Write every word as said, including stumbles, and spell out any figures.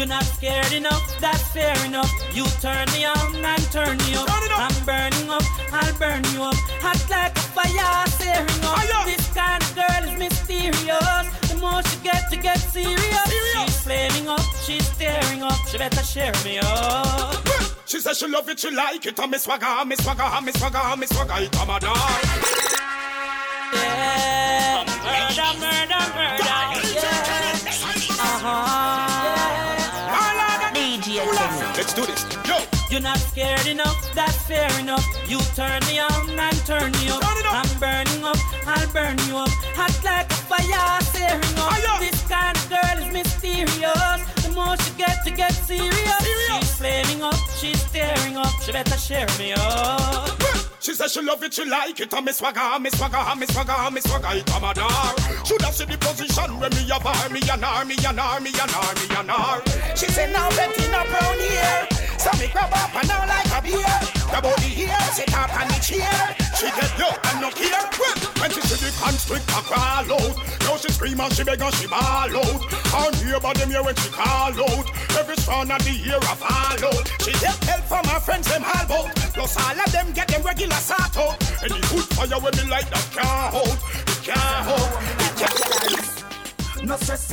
You're not scared enough, that's fair enough. You turn me on and turn me up. I'm burning up, I'll burn you up. Hot like a fire, searing up. Fire. This kind of girl is mysterious. The more she gets, to get serious. serious. She's flaming up, she's tearing up. She better share me up. She says she love it, she like it. I'm a swagger, me swagger, me swagger, me swagger. It's a murder. Yeah, murder, murder, murder. Yeah. Uh-huh. Let's do this, yo. You're not scared enough, that's fair enough. You turn me on and turn me up. I'm burning up, I'll burn you up. Hot like a fire, searing up. Fire. This kind of girl is mysterious. The more she gets, to get serious. serious. She's flaming up, she's tearing up. She better share me up. She says she love it, she like it. I'm a swagger, me swagger, me swagger, me swagger. It's a murder. Should have seen the position where me have her, me and her, me and her, me and her, me and her. She said now Betty not brown here. So me grab up and now like a beer. Grab out the ear, sit up on the chair. She get low and no care. When she see the constrictor crawl out, now she scream and she beg and she ball out. And hear about them here when she call out. Every strand of the ear a fall out. She get help from her friends them all out. Plus all of them get them regular sort out. And the good fire when me light that can't hold. It can't hold. It can't hold. No stress.